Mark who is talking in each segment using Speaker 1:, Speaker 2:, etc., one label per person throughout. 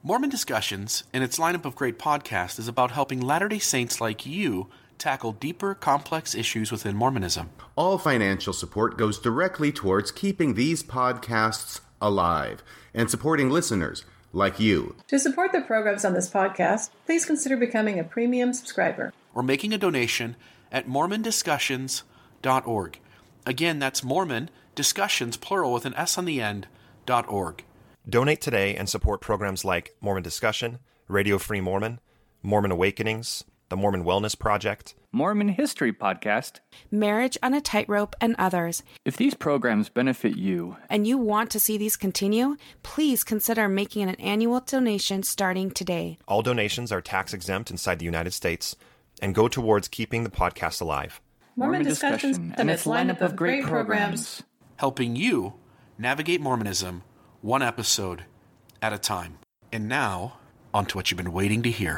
Speaker 1: Mormon Discussions, and its lineup of great podcasts, is about helping Latter-day Saints like you tackle deeper, complex issues within Mormonism.
Speaker 2: All financial support goes directly towards keeping these podcasts alive and supporting listeners like you.
Speaker 3: To support the programs on this podcast, please consider becoming a premium subscriber
Speaker 1: or making a donation at mormondiscussions.org. Again, that's Mormon Discussions, plural with an S on the end, .org.
Speaker 4: Donate today and support programs like Mormon Discussion, Radio Free Mormon, Mormon Awakenings, the Mormon Wellness Project,
Speaker 5: Mormon History Podcast,
Speaker 6: Marriage on a Tightrope, and others.
Speaker 5: If these programs benefit you,
Speaker 6: and you want to see these continue, please consider making an annual donation starting today.
Speaker 4: All donations are tax-exempt inside the United States and go towards keeping the podcast alive.
Speaker 3: Mormon Discussions and its lineup of great programs,
Speaker 1: helping you navigate Mormonism one episode at a time. And now, on to what you've been waiting to hear.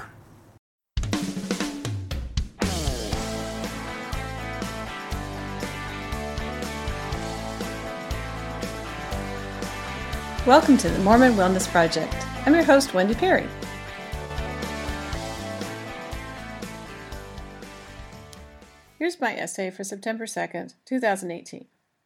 Speaker 3: Welcome to the Mormon Wellness Project. I'm your host, Wendy Perry. Here's my essay for September 2nd, 2018.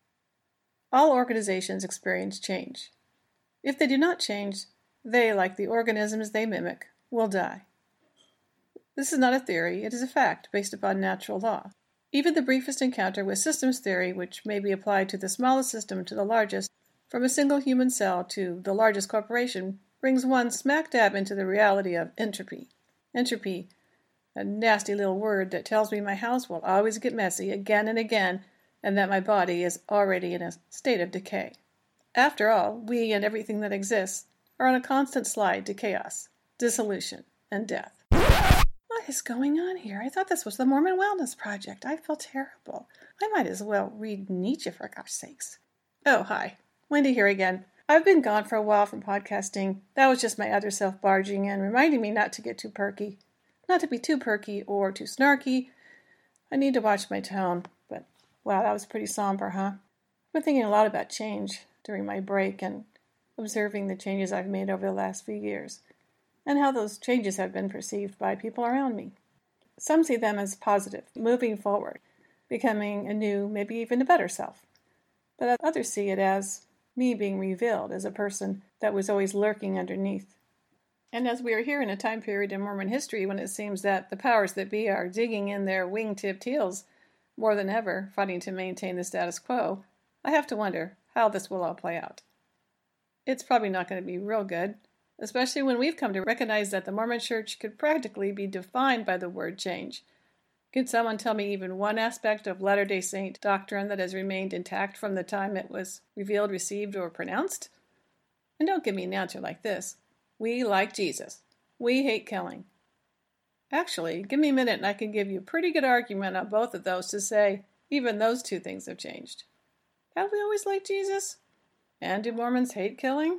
Speaker 3: All organizations experience change. If they do not change, they, like the organisms they mimic, will die. This is not a theory, it is a fact based upon natural law. Even the briefest encounter with systems theory, which may be applied to the smallest system to the largest, from a single human cell to the largest corporation, brings one smack dab into the reality of entropy. Entropy, a nasty little word that tells me my house will always get messy again and again, and that my body is already in a state of decay. After all, we and everything that exists are on a constant slide to chaos, dissolution, and death. What is going on here? I thought this was the Mormon Wellness Project. I feel terrible. I might as well read Nietzsche, for gosh sakes. Oh, hi. Wendy here again. I've been gone for a while from podcasting. That was just my other self barging in, reminding me not to get too perky. Not to be too perky or too snarky. I need to watch my tone, but wow, that was pretty somber, huh? I've been thinking a lot about change during my break and observing the changes I've made over the last few years, and how those changes have been perceived by people around me. Some see them as positive, moving forward, becoming a new, maybe even a better self. But others see it as me being revealed as a person that was always lurking underneath. And as we are here in a time period in Mormon history when it seems that the powers that be are digging in their wing-tipped heels more than ever, fighting to maintain the status quo, I have to wonder how this will all play out. It's probably not going to be real good, especially when we've come to recognize that the Mormon Church could practically be defined by the word change. Could someone tell me even one aspect of Latter-day Saint doctrine that has remained intact from the time it was revealed, received, or pronounced? And don't give me an answer like this. We like Jesus. We hate killing. Actually, give me a minute and I can give you a pretty good argument on both of those to say even those two things have changed. Have we always liked Jesus? And do Mormons hate killing?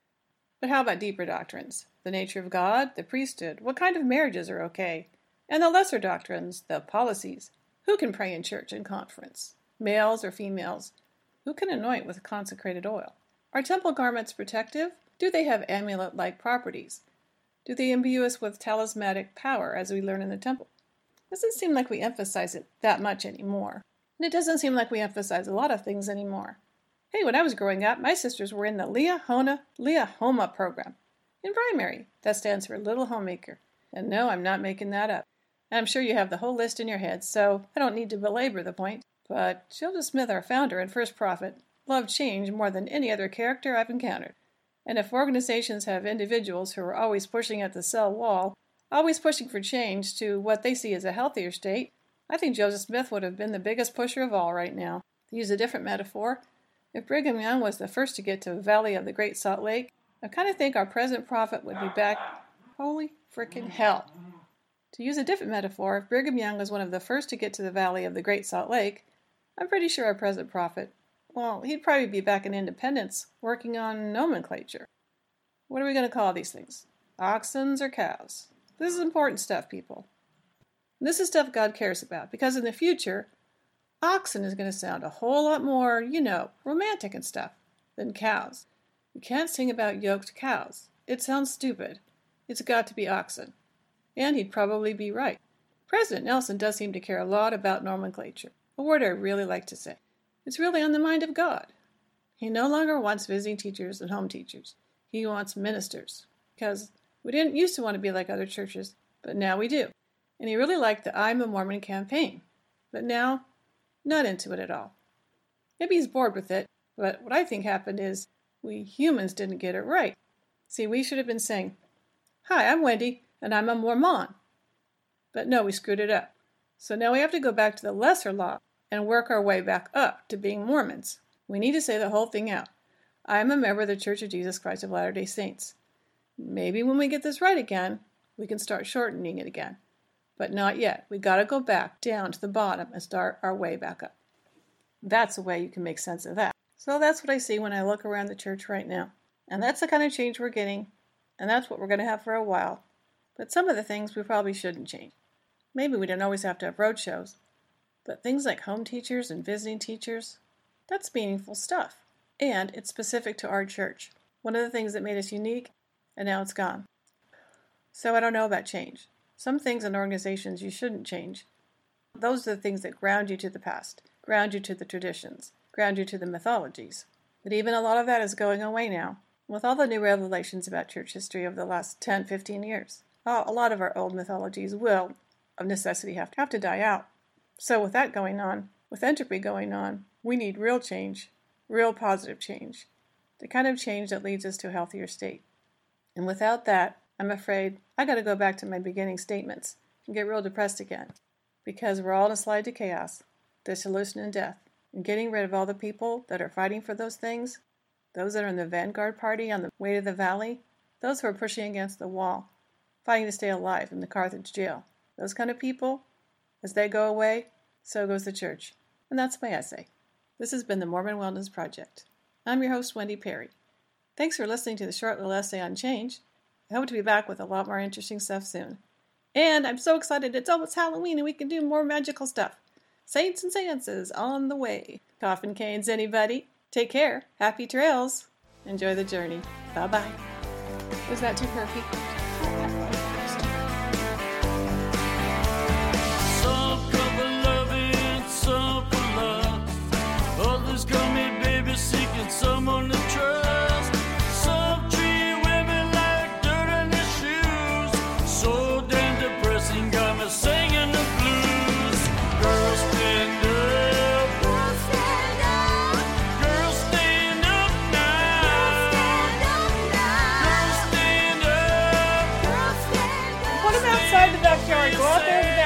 Speaker 3: But how about deeper doctrines? The nature of God, the priesthood, what kind of marriages are okay? And the lesser doctrines, the policies. Who can pray in church and conference? Males or females? Who can anoint with consecrated oil? Are temple garments protective? Do they have amulet-like properties? Do they imbue us with talismanic power as we learn in the temple? It doesn't seem like we emphasize it that much anymore. And it doesn't seem like we emphasize a lot of things anymore. Hey, when I was growing up, my sisters were in the Leah-Homa program. In primary, that stands for Little Homemaker. And no, I'm not making that up. I'm sure you have the whole list in your head, so I don't need to belabor the point. But Joseph Smith, our founder and first prophet, loved change more than any other character I've encountered. And if organizations have individuals who are always pushing at the cell wall, always pushing for change to what they see as a healthier state, I think Joseph Smith would have been the biggest pusher of all right now. To use a different metaphor, if Brigham Young was the first to get to the Valley of the Great Salt Lake, I kind of think our present prophet would be back. Holy frickin' hell. To use a different metaphor, if Brigham Young was one of the first to get to the Valley of the Great Salt Lake, I'm pretty sure our present prophet, well, he'd probably be back in Independence, working on nomenclature. What are we going to call these things? Oxens or cows? This is important stuff, people. This is stuff God cares about, because in the future, oxen is going to sound a whole lot more, romantic and stuff, than cows. You can't sing about yoked cows. It sounds stupid. it's got to be oxen. And he'd probably be right. President Nelson does seem to care a lot about nomenclature, a word I really like to say. It's really on the mind of God. He no longer wants visiting teachers and home teachers. He wants ministers. Because we didn't used to want to be like other churches, but now we do. And he really liked the I'm a Mormon campaign. But now, not into it at all. Maybe he's bored with it, but what I think happened is we humans didn't get it right. See, we should have been saying, "Hi, I'm Wendy, and I'm a Mormon." But no, we screwed it up. So now we have to go back to the lesser law and work our way back up to being Mormons. We need to say the whole thing out. I am a member of the Church of Jesus Christ of Latter-day Saints. Maybe when we get this right again, we can start shortening it again. But not yet. We got to go back down to the bottom and start our way back up. That's a way you can make sense of that. So that's what I see when I look around the church right now. And that's the kind of change we're getting, and that's what we're going to have for a while. But some of the things we probably shouldn't change. Maybe we don't always have to have road shows, but things like home teachers and visiting teachers, that's meaningful stuff. And it's specific to our church. One of the things that made us unique, and now it's gone. So I don't know about change. Some things in organizations you shouldn't change. Those are the things that ground you to the past, ground you to the traditions, ground you to the mythologies. But even a lot of that is going away now, with all the new revelations about church history over the last 10, 15 years. A lot of our old mythologies will, of necessity, have to die out. So with that going on, with entropy going on, we need real change, real positive change, the kind of change that leads us to a healthier state. And without that, I'm afraid I got to go back to my beginning statements and get real depressed again, because we're all in a slide to chaos, dissolution and death, and getting rid of all the people that are fighting for those things, those that are in the vanguard party on the way to the valley, those who are pushing against the wall, fighting to stay alive in the Carthage jail. Those kind of people, as they go away, so goes the church. And that's my essay. This has been the Mormon Wellness Project. I'm your host, Wendy Perry. Thanks for listening to the short little essay on change. I hope to be back with a lot more interesting stuff soon. And I'm so excited it's almost Halloween and we can do more magical stuff. Saints and seances on the way. Coffin canes, anybody? Take care. Happy trails. Enjoy the journey. Bye-bye. Was that too perfect?
Speaker 7: Some couple loving, some for love. Others come here, baby, seeking someone to trust. Some treat women like dirt in their shoes. So damn depressing, got me singing the blues. Girls stand up. Girls stand up. Girls stand up now. Girls stand up.
Speaker 3: Put them outside the backyard. Go out there in the